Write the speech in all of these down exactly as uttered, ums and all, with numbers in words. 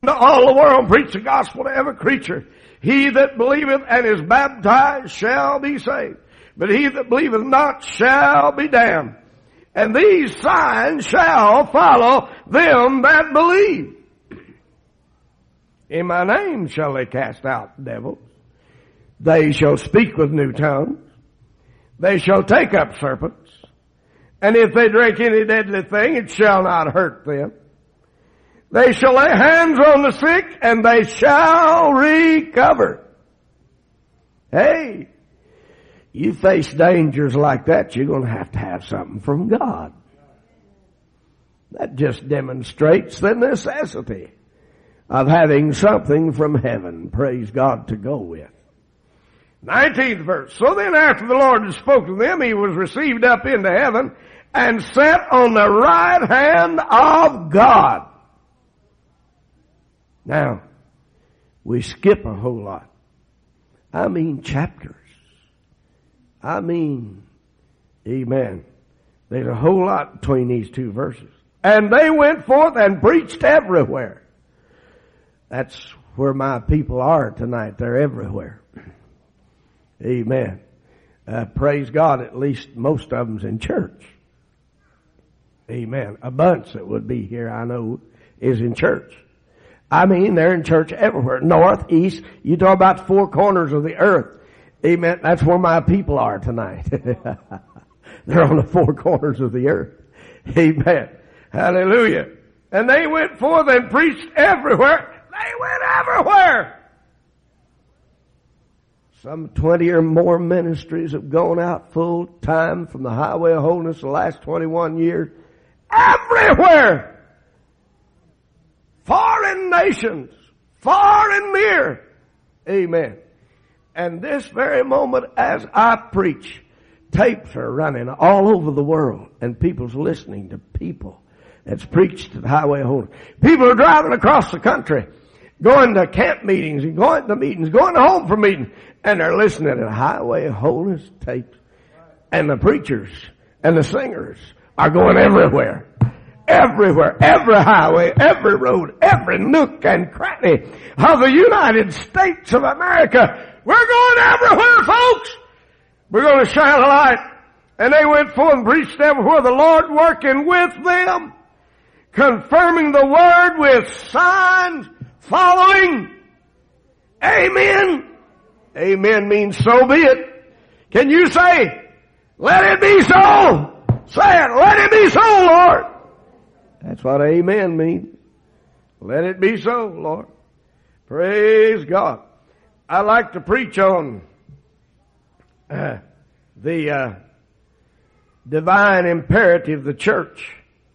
To all the world, preach the gospel to every creature. He that believeth and is baptized shall be saved, but he that believeth not shall be damned. And these signs shall follow them that believe. In my name shall they cast out devils. They shall speak with new tongues. They shall take up serpents. And if they drink any deadly thing, it shall not hurt them. They shall lay hands on the sick, and they shall recover. Hey, you face dangers like that, you're going to have to have something from God. That just demonstrates the necessity of having something from heaven, praise God, to go with. nineteenth verse. So then after the Lord had spoken to them, he was received up into heaven and set on the right hand of God. Now, we skip a whole lot. I mean chapters. I mean, amen. There's a whole lot between these two verses. And they went forth and preached everywhere. That's where my people are tonight. They're everywhere. Amen. Uh, praise God, at least most of them's in church. Amen. A bunch that would be here, I know, is in church. I mean, they're in church everywhere. North, east, you talk about four corners of the earth. Amen. That's where my people are tonight. They're on the four corners of the earth. Amen. Hallelujah. And they went forth and preached everywhere. They went everywhere. Some twenty or more ministries have gone out full time from the Highway of Holiness the last twenty-one years. Everywhere. Foreign nations, far and near. Amen. And this very moment as I preach, tapes are running all over the world and people's listening to people that's preached at the Highway of Holiness. People are driving across the country, going to camp meetings and going to meetings, going home from meetings, and they're listening to the Highway of Holiness tapes. And the preachers and the singers are going everywhere. Everywhere, every highway, every road, every nook and cranny of the United States of America. We're going everywhere, folks. We're going to shine a light. And they went forth and preached everywhere, the Lord working with them, confirming the word with signs following. Amen. Amen means so be it. Can you say, let it be so? Say it, let it be so, Lord. That's what amen means. Let it be so, Lord. Praise God. I like to preach on uh, the uh, divine imperative of the church.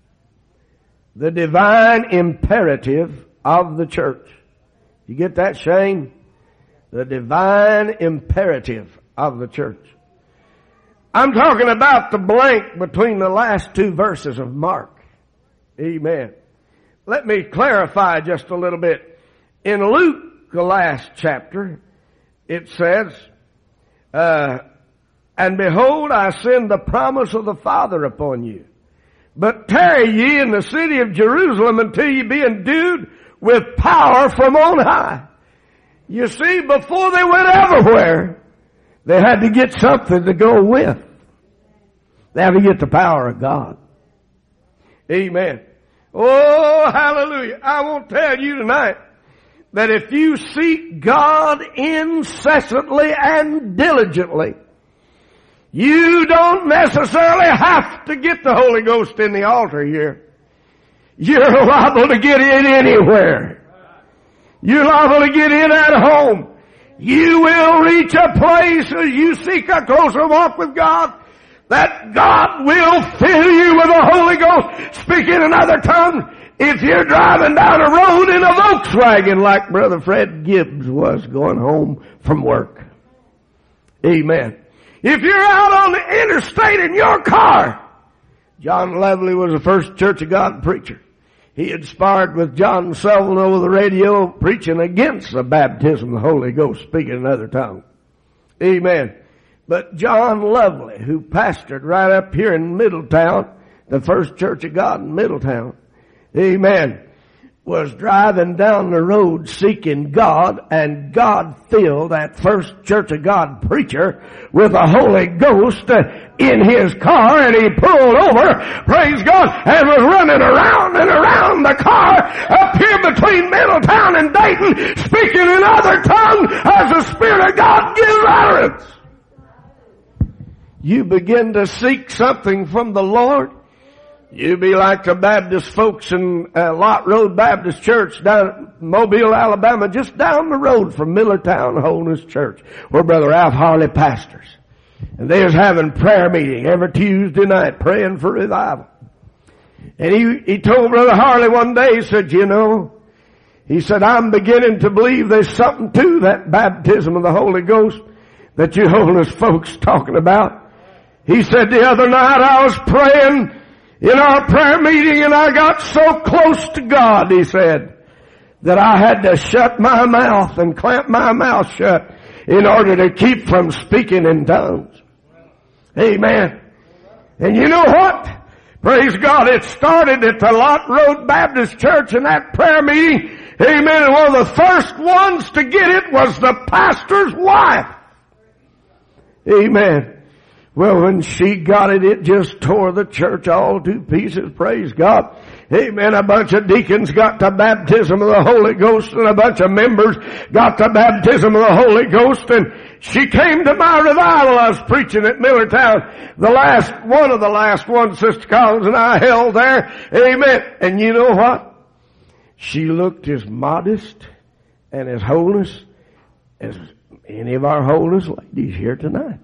The divine imperative of the church. You get that, Shane? The divine imperative of the church. I'm talking about the blank between the last two verses of Mark. Amen. Let me clarify just a little bit. In Luke, the last chapter, it says, uh, and behold, I send the promise of the Father upon you. But tarry ye in the city of Jerusalem until ye be endued with power from on high. You see, before they went everywhere, they had to get something to go with. They had to get the power of God. Amen. Oh, hallelujah. I want to tell you tonight that if you seek God incessantly and diligently, you don't necessarily have to get the Holy Ghost in the altar here. You're liable to get in anywhere. You're liable to get in at home. You will reach a place as you seek a closer walk with God that God will fill you with the Holy Ghost, speak in another tongue. If you're driving down a road in a Volkswagen like Brother Fred Gibbs was going home from work. Amen. If you're out on the interstate in your car, John Lovely was the first Church of God preacher. He had sparred with John Sullivan over the radio preaching against the baptism of the Holy Ghost, speaking in another tongue. Amen. But John Lovely, who pastored right up here in Middletown, the first Church of God in Middletown, amen, was driving down the road seeking God, and God filled that first Church of God preacher with the Holy Ghost in his car, and he pulled over, praise God, and was running around and around the car up here between Middletown and Dayton, speaking in other tongues as the Spirit of God gives utterance. You begin to seek something from the Lord, you be like the Baptist folks in uh, Lot Road Baptist Church down in Mobile, Alabama, just down the road from Millertown Holiness Church, where Brother Ralph Harley pastors. And they was having prayer meeting every Tuesday night, praying for revival. And he, he told Brother Harley one day, he said, you know, he said, I'm beginning to believe there's something to that baptism of the Holy Ghost that you holiness folks talking about. He said the other night I was praying in our prayer meeting, and I got so close to God, he said, that I had to shut my mouth and clamp my mouth shut in order to keep from speaking in tongues. Amen. And you know what? Praise God, it started at the Lot Road Baptist Church in that prayer meeting. Amen. And one of the first ones to get it was the pastor's wife. Amen. Well, when she got it, it just tore the church all to pieces. Praise God. Amen. A bunch of deacons got the baptism of the Holy Ghost, and a bunch of members got the baptism of the Holy Ghost. And she came to my revival I was preaching at Millertown. The last, one of the last ones, Sister Collins and I held there. Amen. And you know what? She looked as modest and as holiness as any of our holiness ladies here tonight.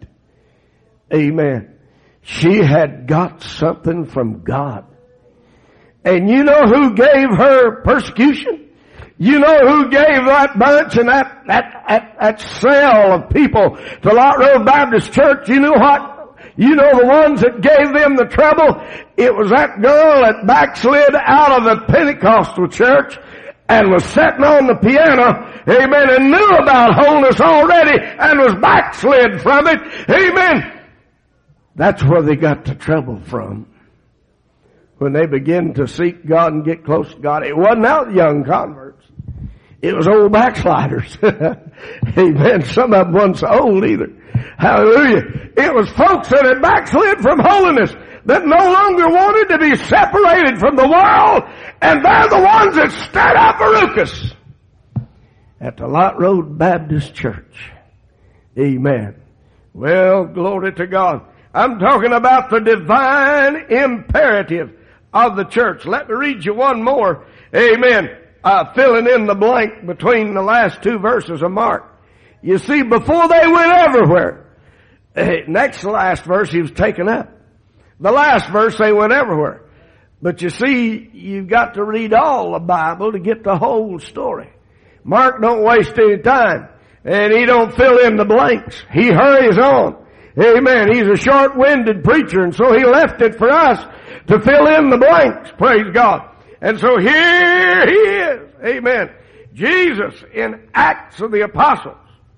Amen. She had got something from God. And you know who gave her persecution? You know who gave that bunch and that, that, that, that cell of people to Lot Road Baptist Church? You know what? You know the ones that gave them the trouble? It was that girl that backslid out of the Pentecostal church and was sitting on the piano, amen, and knew about holiness already and was backslid from it. Amen. That's where they got the trouble from. When they begin to seek God and get close to God. It wasn't out young converts. It was old backsliders. Amen. Some of them weren't so old either. Hallelujah. It was folks that had backslid from holiness, that no longer wanted to be separated from the world, and they're the ones that stirred up a ruckus at the Lot Road Baptist Church. Amen. Well, glory to God. I'm talking about the divine imperative of the church. Let me read you one more. Amen. Uh, filling in the blank between the last two verses of Mark. You see, before they went everywhere, eh, next to the last verse, he was taken up. The last verse, they went everywhere. But you see, you've got to read all the Bible to get the whole story. Mark don't waste any time, and he don't fill in the blanks. He hurries on. Amen. He's a short-winded preacher, and so he left it for us to fill in the blanks. Praise God. And so here he is. Amen. Jesus in Acts of the Apostles.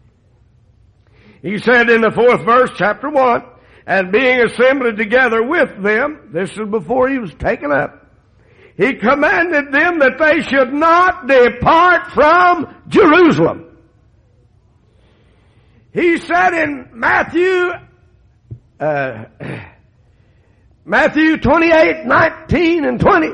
He said in the fourth verse, chapter one, and being assembled together with them, this is before he was taken up, he commanded them that they should not depart from Jerusalem. He said in Matthew, uh, Matthew twenty-eight, nineteen and twenty,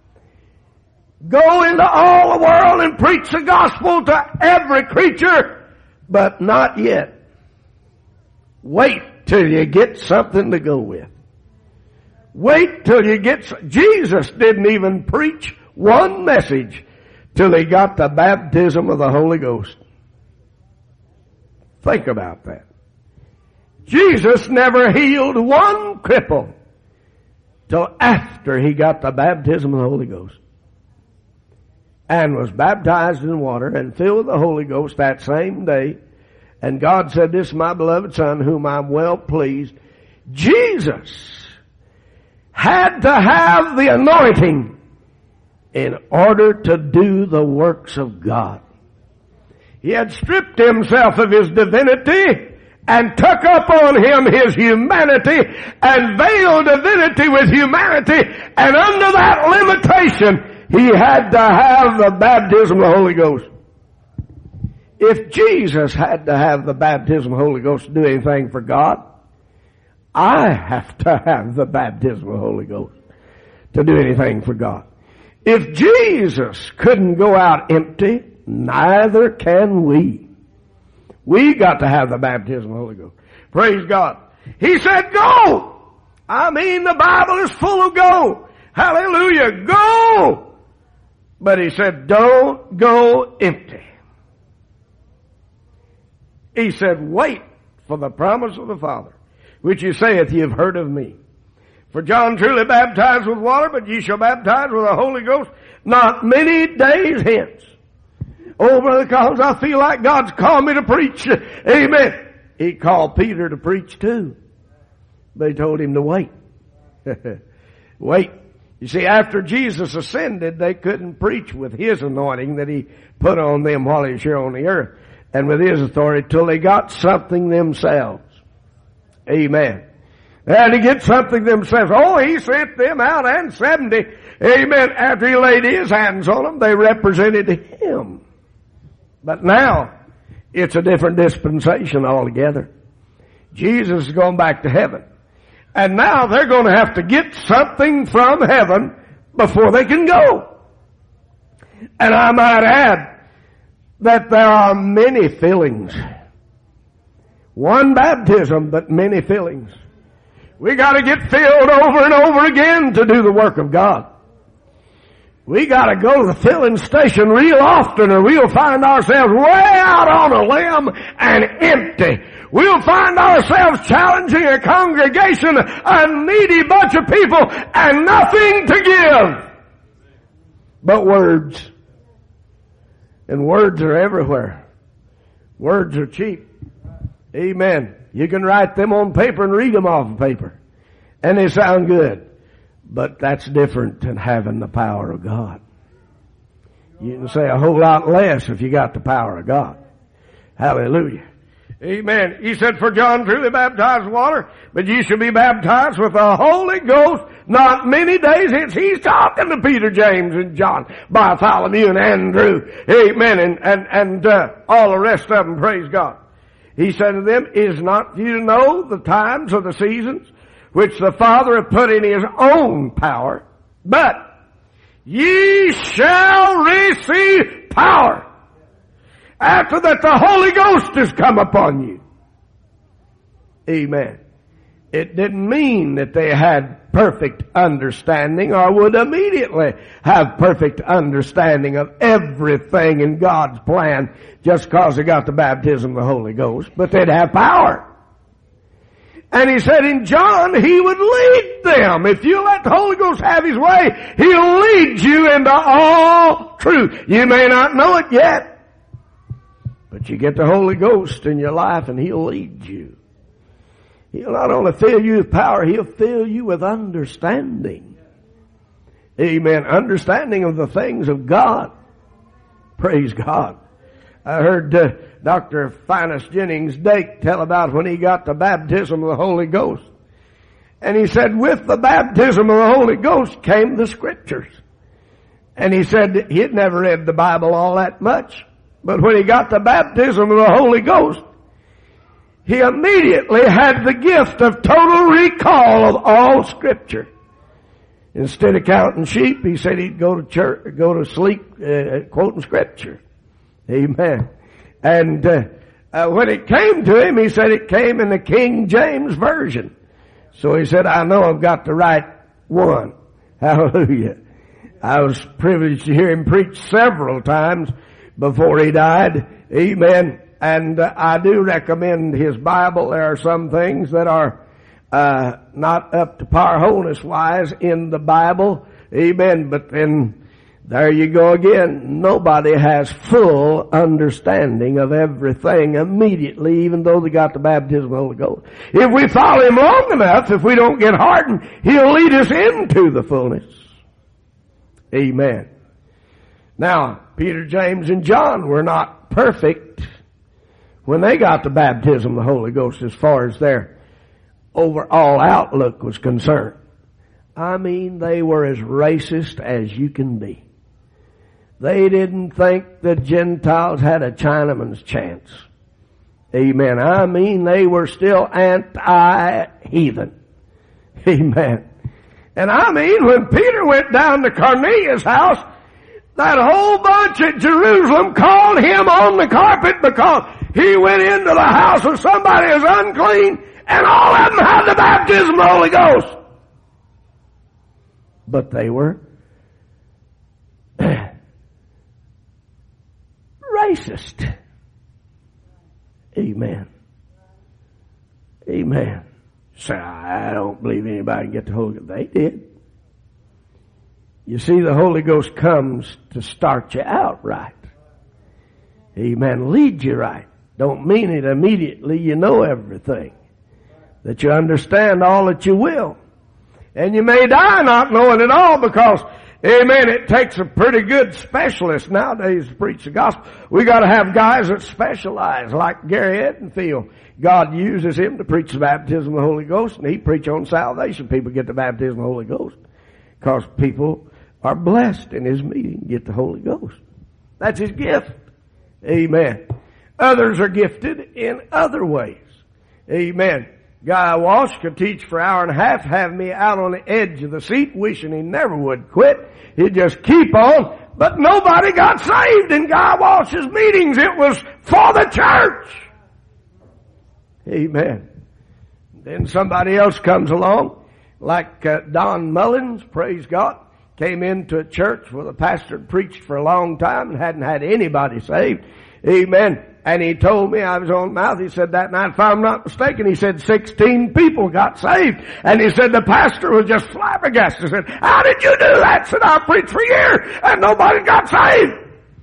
go into all the world and preach the gospel to every creature, but not yet. Wait till you get something to go with. Wait till you get, Jesus didn't even preach one message till he got the baptism of the Holy Ghost. Think about that. Jesus never healed one cripple till after he got the baptism of the Holy Ghost. And was baptized in water and filled with the Holy Ghost that same day. And God said, this is my beloved Son, whom I'm well pleased. Jesus had to have the anointing in order to do the works of God. He had stripped himself of his divinity and took up on him his humanity and veiled divinity with humanity. And under that limitation, he had to have the baptism of the Holy Ghost. If Jesus had to have the baptism of the Holy Ghost to do anything for God, I have to have the baptism of the Holy Ghost to do anything for God. If Jesus couldn't go out empty, neither can we. We got to have the baptism of the Holy Ghost. Praise God. He said, go! I mean, the Bible is full of go. Hallelujah. Go! But he said, don't go empty. He said, wait for the promise of the Father, which he saith, ye have heard of me. For John truly baptized with water, but ye shall baptize with the Holy Ghost not many days hence. Oh, Brother Collins, I feel like God's called me to preach. Amen. He called Peter to preach too. But he told him to wait. Wait. You see, after Jesus ascended, they couldn't preach with his anointing that he put on them while he was here on the earth, and with his authority, till they got something themselves. Amen. They had to get something themselves. Oh, he sent them out and seventy. Amen. After he laid his hands on them, they represented him. But now, it's a different dispensation altogether. Jesus is going back to heaven. And now they're going to have to get something from heaven before they can go. And I might add that there are many fillings. One baptism, but many fillings. We got to get filled over and over again to do the work of God. We got to go to the filling station real often, or we'll find ourselves way out on a limb and empty. We'll find ourselves challenging a congregation, a needy bunch of people, and nothing to give but words. And words are everywhere. Words are cheap. Amen. You can write them on paper and read them off of paper, and they sound good. But that's different than having the power of God. You can say a whole lot less if you got the power of God. Hallelujah. Amen. He said, for John truly baptized with water, but ye shall be baptized with the Holy Ghost not many days hence. He's talking to Peter, James, and John, Bartholomew, and Andrew. Amen. And, and, and uh, all the rest of them, praise God. He said to them, is not you to know the times or the seasons which the Father hath put in his own power, but ye shall receive power after that the Holy Ghost has come upon you. Amen. It didn't mean that they had perfect understanding or would immediately have perfect understanding of everything in God's plan just because they got the baptism of the Holy Ghost, but they'd have power. And he said in John, he would lead them. If you let the Holy Ghost have his way, he'll lead you into all truth. You may not know it yet, but you get the Holy Ghost in your life and he'll lead you. He'll not only fill you with power, he'll fill you with understanding. Amen. Understanding of the things of God. Praise God. I heard uh, Doctor Finus Jennings Dake tell about when he got the baptism of the Holy Ghost. And he said with the baptism of the Holy Ghost came the Scriptures. And he said he had never read the Bible all that much. But when he got the baptism of the Holy Ghost, he immediately had the gift of total recall of all Scripture. Instead of counting sheep, he said he'd go to church, go to sleep uh, quoting Scripture. Amen. And uh, uh, when it came to him, he said it came in the King James Version. So he said, I know I've got the right one. Hallelujah. I was privileged to hear him preach several times before he died. Amen. And uh, I do recommend his Bible. There are some things that are uh not up to par wholeness-wise in the Bible. Amen. But then there you go again. Nobody has full understanding of everything immediately, even though they got the baptism of the Holy Ghost. If we follow him long enough, if we don't get hardened, he'll lead us into the fullness. Amen. Now, Peter, James, and John were not perfect when they got the baptism of the Holy Ghost as far as their overall outlook was concerned. I mean, they were as racist as you can be. They didn't think the Gentiles had a Chinaman's chance. Amen. I mean, they were still anti-heathen. Amen. And I mean, when Peter went down to Cornelius' house, that whole bunch at Jerusalem called him on the carpet because he went into the house of somebody who was unclean, and all of them had the baptism of the Holy Ghost. But they were racist. Amen. Amen. So I don't believe anybody can get the Holy Ghost. They did. You see, the Holy Ghost comes to start you out right. Amen. Lead you right. Don't mean it immediately you know everything. That you understand all that you will. And you may die not knowing it all because, amen, it takes a pretty good specialist nowadays to preach the gospel. We got to have guys that specialize, like Gary Edenfield. God uses him to preach the baptism of the Holy Ghost, and he preach on salvation. People get the baptism of the Holy Ghost because people are blessed in his meeting, get the Holy Ghost. That's his gift. Amen. Others are gifted in other ways. Amen. Guy Walsh could teach for an hour and a half, have me out on the edge of the seat, wishing he never would quit. He'd just keep on. But nobody got saved in Guy Walsh's meetings. It was for the church. Amen. Then somebody else comes along, like uh, Don Mullins, praise God, came into a church where the pastor had preached for a long time and hadn't had anybody saved. Amen. And he told me, I was on mouth, he said that night, if I'm not mistaken, he said sixteen people got saved. And he said the pastor was just flabbergasted. He said, how did you do that? He said, I preached for years and nobody got saved.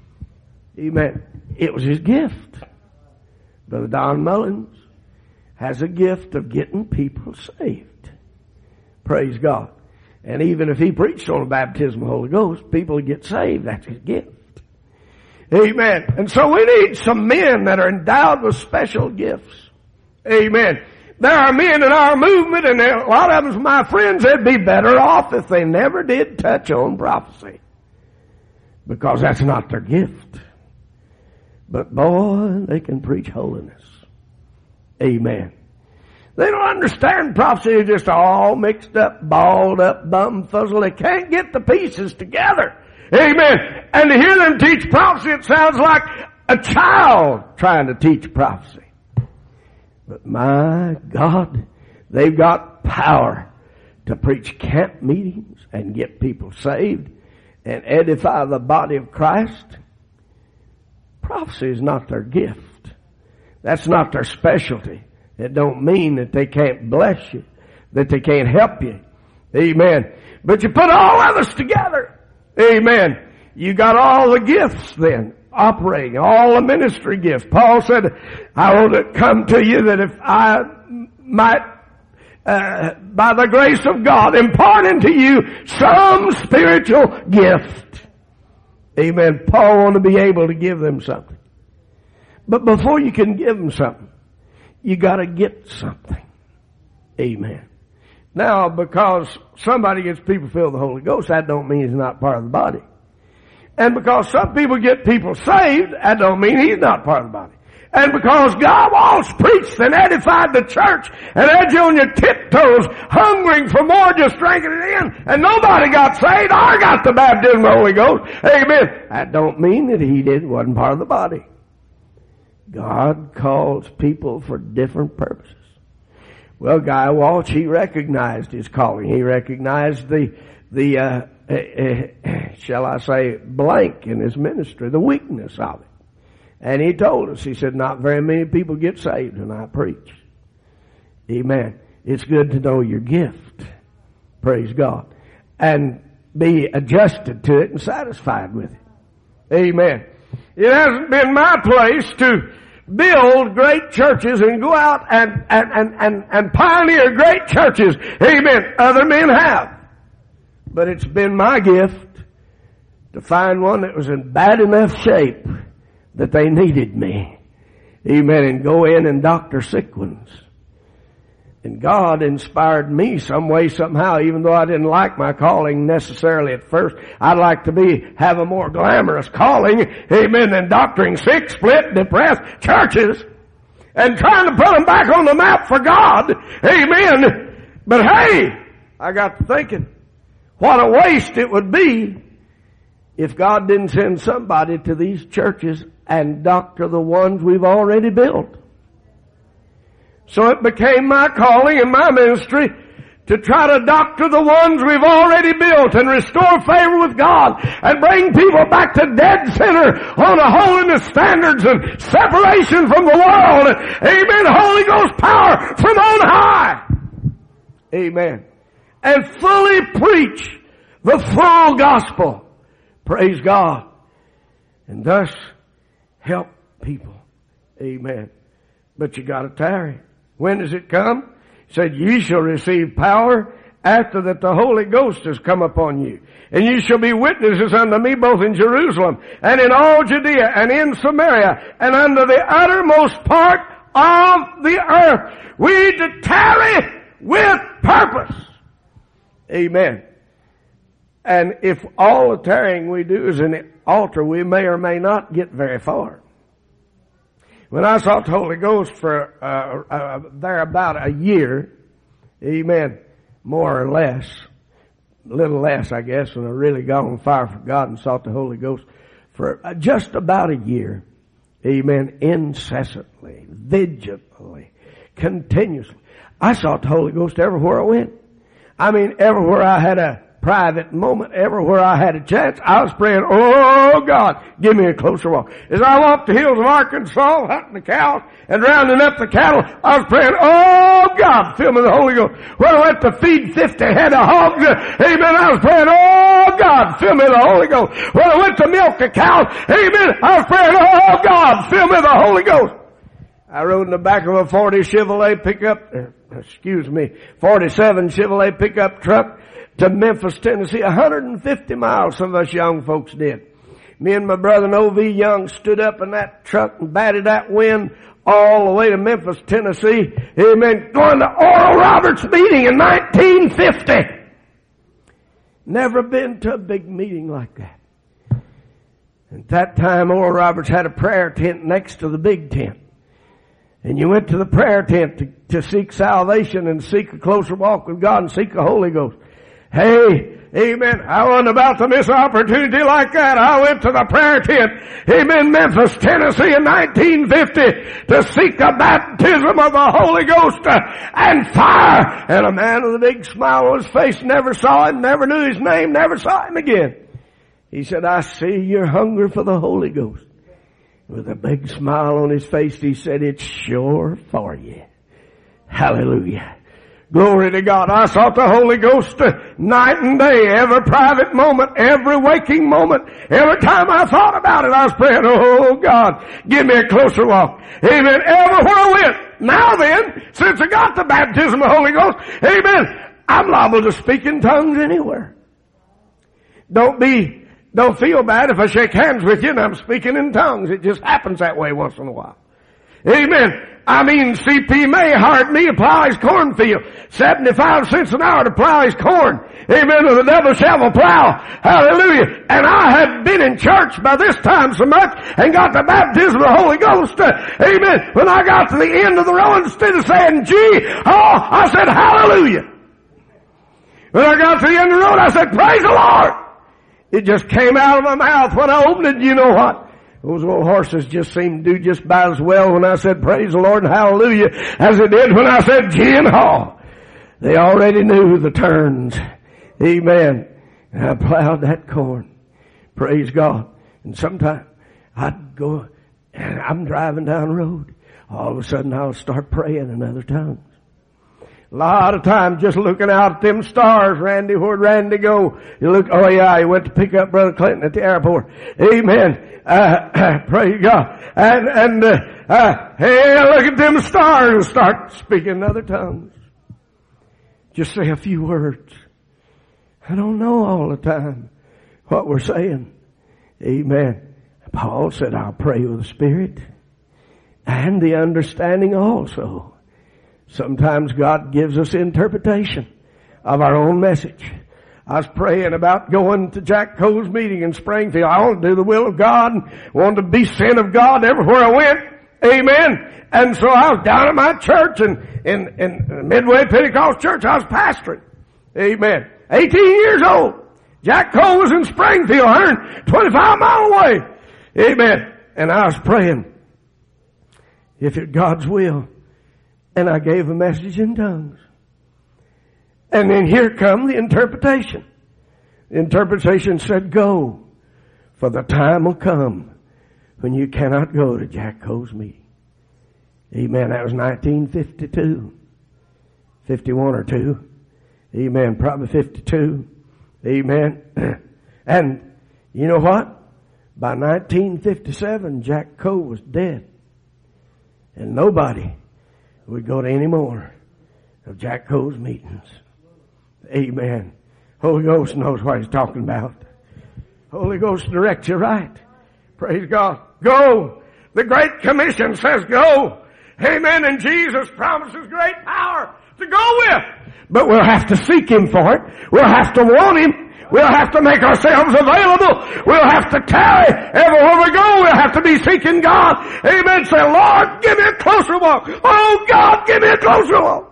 Amen. It was his gift. Brother Don Mullins has a gift of getting people saved. Praise God. And even if he preached on the baptism of the Holy Ghost, people get saved. That's his gift. Amen. And so we need some men that are endowed with special gifts. Amen. There are men in our movement, and a lot of them, my friends, they'd be better off if they never did touch on prophecy. Because that's not their gift. But boy, they can preach holiness. Amen. They don't understand prophecy. They're just all mixed up, balled up, bum-fuzzled. They can't get the pieces together. Amen. And to hear them teach prophecy, it sounds like a child trying to teach prophecy. But my God, they've got power to preach camp meetings and get people saved and edify the body of Christ. Prophecy is not their gift. That's not their specialty. It don't mean that they can't bless you, that they can't help you. Amen. But you put all of us together. Amen. You got all the gifts then operating, all the ministry gifts. Paul said, I want to come to you that if I might, uh, by the grace of God, impart unto you some spiritual gift. Amen. Paul wanted to be able to give them something. But before you can give them something, you got to get something. Amen. Now, because somebody gets people filled with the Holy Ghost, that don't mean he's not part of the body. And because some people get people saved, that don't mean he's not part of the body. And because God Walsh preached and edified the church and had you on your tiptoes, hungering for more, just drinking it in, and nobody got saved, I got the baptism of the Holy Ghost. Amen. That don't mean that he did, wasn't part of the body. God calls people for different purposes. Well, Guy Walsh, he recognized his calling. He recognized the, the, uh, uh, uh, shall I say, blank in his ministry, the weakness of it. And he told us, he said, not very many people get saved when I preach. Amen. It's good to know your gift. Praise God. And be adjusted to it and satisfied with it. Amen. It hasn't been my place to build great churches and go out and, and, and, and, and pioneer great churches. Amen. Other men have. But it's been my gift to find one that was in bad enough shape that they needed me. Amen. And go in and doctor sick ones. And God inspired me some way, somehow, even though I didn't like my calling necessarily at first. I'd like to be, have a more glamorous calling, amen, than doctoring sick, split, depressed churches and trying to put them back on the map for God. Amen. But hey, I got to thinking, what a waste it would be if God didn't send somebody to these churches and doctor the ones we've already built. So it became my calling and my ministry to try to doctor the ones we've already built and restore favor with God and bring people back to dead center on the holiness standards and separation from the world. Amen. Holy Ghost power from on high. Amen. And fully preach the full gospel. Praise God. And thus help people. Amen. But you got to tarry. When does it come? He said, ye shall receive power after that the Holy Ghost has come upon you. And you shall be witnesses unto me both in Jerusalem and in all Judea and in Samaria and unto the uttermost part of the earth. We to tarry with purpose. Amen. And if all the tarrying we do is in the altar, we may or may not get very far. When I sought the Holy Ghost for uh, uh, there about a year, amen, more or less, a little less, I guess, when I really got on fire for God and sought the Holy Ghost for uh, just about a year, amen, incessantly, vigilantly, continuously. I sought the Holy Ghost everywhere I went. I mean, everywhere I had a private moment, everywhere I had a chance, I was praying, oh God, give me a closer walk. As I walked the hills of Arkansas, hunting the cows and rounding up the cattle, I was praying, oh God, fill me with the Holy Ghost. When I went to feed fifty head of hogs, amen, I was praying, oh God, fill me with the Holy Ghost. When I went to milk the cows, amen, I was praying, oh God, fill me with the Holy Ghost. I rode in the back of a forty Chevrolet pickup, uh, excuse me, forty-seven Chevrolet pickup truck to Memphis, Tennessee, one hundred fifty miles, some of us young folks did. Me and my brother O V Young stood up in that truck and batted that wind all the way to Memphis, Tennessee. Amen. Going to Oral Roberts meeting in nineteen fifty. Never been to a big meeting like that. At that time, Oral Roberts had a prayer tent next to the big tent. And you went to the prayer tent to, to seek salvation and seek a closer walk with God and seek the Holy Ghost. Hey, amen, I wasn't about to miss an opportunity like that. I went to the prayer tent, amen, Memphis, Tennessee in nineteen fifty to seek the baptism of the Holy Ghost and fire. And a man with a big smile on his face, never saw him, never knew his name, never saw him again. He said, I see you're hungry for the Holy Ghost. With a big smile on his face, he said, it's sure for you. Hallelujah. Glory to God. I sought the Holy Ghost night and day, every private moment, every waking moment. Every time I thought about it, I was praying, oh God, give me a closer walk. Amen. Everywhere I went. Now then, since I got the baptism of the Holy Ghost, amen, I'm liable to speak in tongues anywhere. Don't be Don't feel bad if I shake hands with you and I'm speaking in tongues. It just happens that way once in a while. Amen. I mean, C P May hired me to plow his cornfield. seventy-five cents an hour to plow his corn. Amen. With a double shovel plow. Hallelujah. And I had been in church by this time so much and got the baptism of the Holy Ghost. Uh, amen. When I got to the end of the road, instead of saying, gee, oh, I said, hallelujah. When I got to the end of the road, I said, praise the Lord. It just came out of my mouth when I opened it. You know what? Those old horses just seemed to do just about as well when I said praise the Lord and hallelujah as it did when I said gee and haw. They already knew the turns. Amen. And I plowed that corn. Praise God. And sometimes I'd go and I'm driving down the road. All of a sudden I'll start praying in other tongues. A lot of times just looking out at them stars. Randy, where'd Randy go? You look, oh yeah, he went to pick up Brother Clinton at the airport. Amen. Uh, praise God. And, and, uh, uh, hey, look at them stars and start speaking in other tongues. Just say a few words. I don't know all the time what we're saying. Amen. Paul said, I'll pray with the Spirit and the understanding also Sometimes God gives us interpretation of our own message. I was praying about going to Jack Coe's meeting in Springfield. I wanted to do the will of God and wanted to be sent of God everywhere I went. Amen. And so I was down at my church and in, in Midway Pentecost Church. I was pastoring. Amen. eighteen years old. Jack Coe was in Springfield, one hundred twenty-five miles away. Amen. And I was praying, if it's God's will. And I gave a message in tongues. And then here come the interpretation. The interpretation said, go, for the time will come when you cannot go to Jack Coe's meeting. Amen. That was nineteen fifty-two. fifty-one or two. Amen. Probably fifty-two. Amen. And you know what? By nineteen fifty-seven, Jack Coe was dead. And nobody would go to any more of Jack Coe's meetings. Amen. Holy Ghost knows what he's talking about. Holy Ghost directs you right. Praise God. Go. The Great Commission says go. Amen. And Jesus promises great power to go with. But we'll have to seek Him for it. We'll have to want Him. We'll have to make ourselves available. We'll have to tarry. Everywhere we go, we'll have to be seeking God. Amen. Say, Lord, give me a closer walk. Oh, God, give me a closer walk.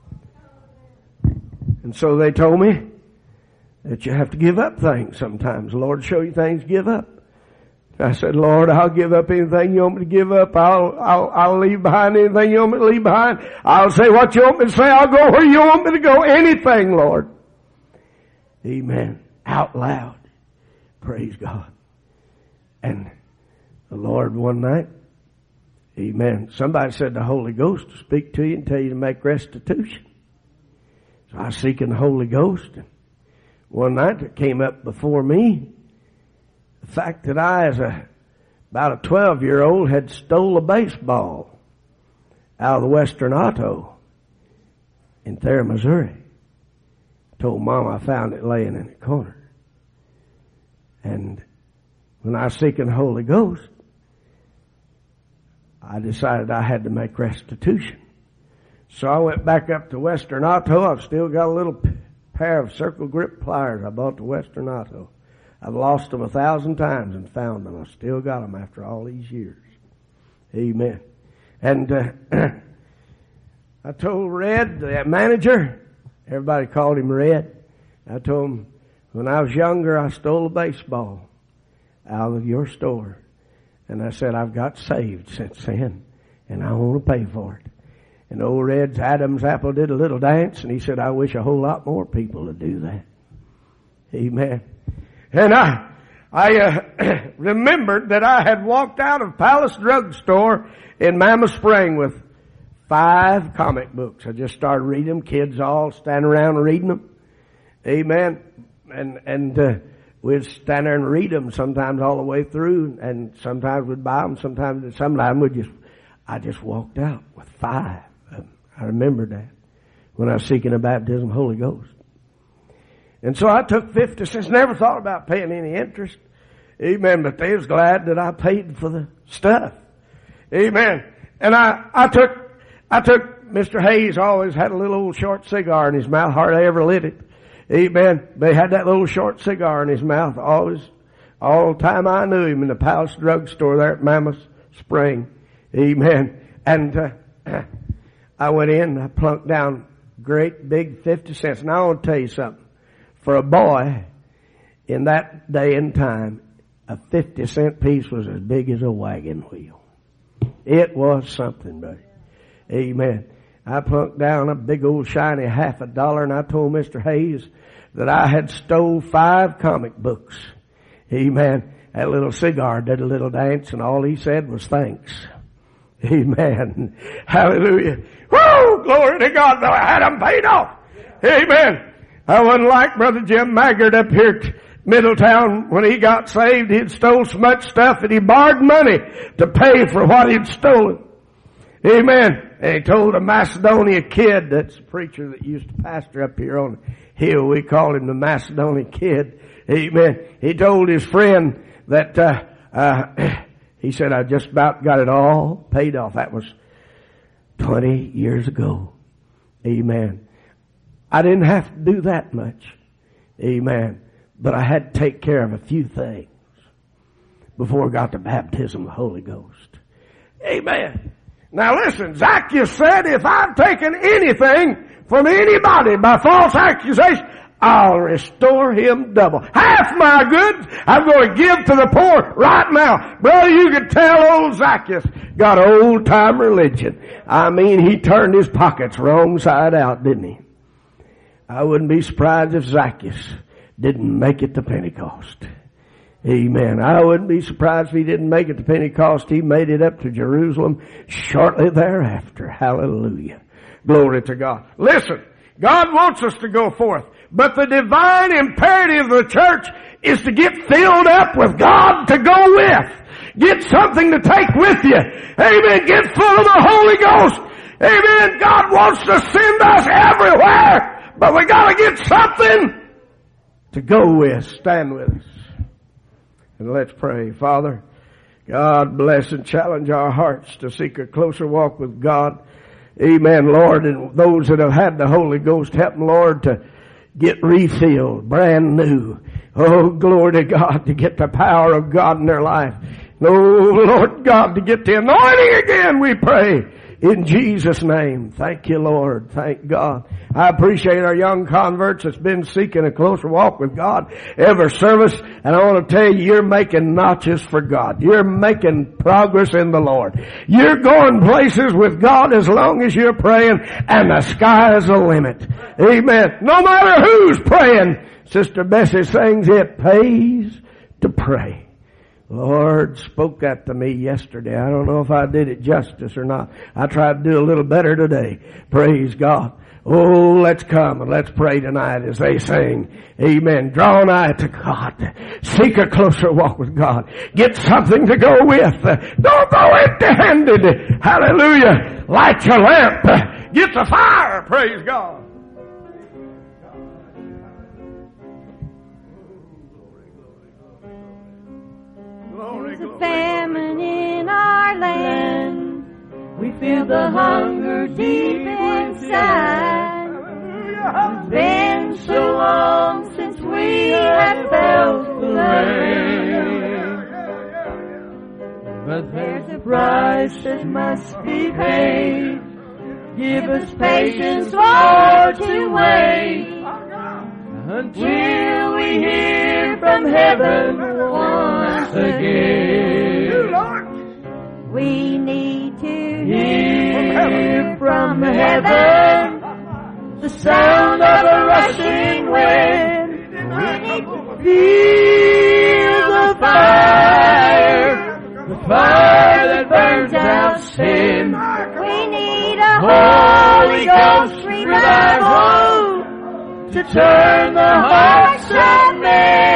And so they told me that you have to give up things sometimes. The Lord show you things, give up. I said, Lord, I'll give up anything you want me to give up. I'll, I'll, I'll leave behind anything you want me to leave behind. I'll say what you want me to say. I'll go where you want me to go. Anything, Lord. Amen. Out loud. Praise God. And the Lord one night, amen, somebody said the Holy Ghost will speak to you and tell you to make restitution. So I was seeking the Holy Ghost. And one night it came up before me the fact that I, as a about a twelve-year-old, had stole a baseball out of the Western Auto in Thayer, Missouri. Told Mom I found it laying in the corner. And when I was seeking the Holy Ghost, I decided I had to make restitution. So I went back up to Western Auto. I've still got a little pair of circle grip pliers I bought to Western Auto. I've lost them a thousand times and found them. I still got them after all these years. Amen. And uh, I told Red, the manager, everybody called him Red. I told him, when I was younger, I stole a baseball out of your store. And I said, I've got saved since then, and I want to pay for it. And old Red's Adam's apple did a little dance, and he said, I wish a whole lot more people would do that. Amen. And I, I uh, remembered that I had walked out of Palace Drug Store in Mammoth Spring with five comic books. I just started reading them. Kids all standing around reading them. Amen. And and uh, we'd stand there and read them sometimes all the way through, and sometimes we'd buy them. Sometimes, sometimes we just, I just walked out with five of them. I remembered that when I was seeking the baptism of the Holy Ghost. And so I took fifty cents. Never thought about paying any interest. Amen. But they was glad that I paid for the stuff. Amen. And I, I took, I took, Mister Hayes always had a little old short cigar in his mouth. Hardly ever lit it. Amen. They had that little short cigar in his mouth always, all the time I knew him in the Palace Drug Store there at Mammoth Spring. Amen. And, uh, I went in and I plunked down great big fifty cents. Now I want to tell you something. For a boy, in that day and time, a fifty cent piece was as big as a wagon wheel. It was something, buddy. Amen. I plunked down a big old shiny half a dollar, and I told Mister Hayes that I had stole five comic books. Amen. That little cigar did a little dance, and all he said was thanks. Amen. Hallelujah. Woo! Glory to God. I had them paid off. Amen. I wasn't like Brother Jim Maggard up here at Middletown. When he got saved, he'd stole so much stuff that he borrowed money to pay for what he'd stolen. Amen. And he told a Macedonia kid, that's a preacher that used to pastor up here on the hill. We called him the Macedonia kid. Amen. He told his friend that, uh, uh, he said, I just about got it all paid off. That was twenty years ago. Amen. I didn't have to do that much. Amen. But I had to take care of a few things before I got the baptism of the Holy Ghost. Amen. Now listen, Zacchaeus said, if I've taken anything from anybody by false accusation, I'll restore him double. Half my goods I'm going to give to the poor right now. Brother, you could tell old Zacchaeus got old time religion. I mean, he turned his pockets wrong side out, didn't he? I wouldn't be surprised if Zacchaeus didn't make it to Pentecost. Amen. I wouldn't be surprised if he didn't make it to Pentecost. He made it up to Jerusalem shortly thereafter. Hallelujah. Glory to God. Listen, God wants us to go forth, but the divine imperative of the church is to get filled up with God to go with. Get something to take with you. Amen. Get full of the Holy Ghost. Amen. God wants to send us everywhere, but we got to get something to go with. Stand with us. And let's pray. Father, God bless and challenge our hearts to seek a closer walk with God. Amen, Lord. And those that have had the Holy Ghost, help them, Lord, to get refilled, brand new. Oh, glory to God, to get the power of God in their life. Oh, Lord God, to get the anointing again, we pray. In Jesus' name. Thank you, Lord. Thank God. I appreciate our young converts that's been seeking a closer walk with God every service. And I want to tell you, you're making notches for God. You're making progress in the Lord. You're going places with God as long as you're praying, and the sky is the limit. Amen. No matter who's praying, Sister Bessie sings, it pays to pray. Lord spoke that to me yesterday. I don't know if I did it justice or not. I tried to do a little better today. Praise God. Oh, let's come and let's pray tonight as they sing. Amen. Draw nigh to God. Seek a closer walk with God. Get something to go with. Don't go empty-handed. Hallelujah. Light your lamp. Get the fire. Praise God. There's a famine in our land. We feel the hunger deep inside. It's been so long since we have felt the rain. But there's a price that must be paid. Give us patience, Lord, to wait until we hear from heaven once again. We need to hear from heaven the sound of a rushing wind. We need to feel the fire, the fire that burns out sin. We need a Holy Ghost revival to turn the hearts of men.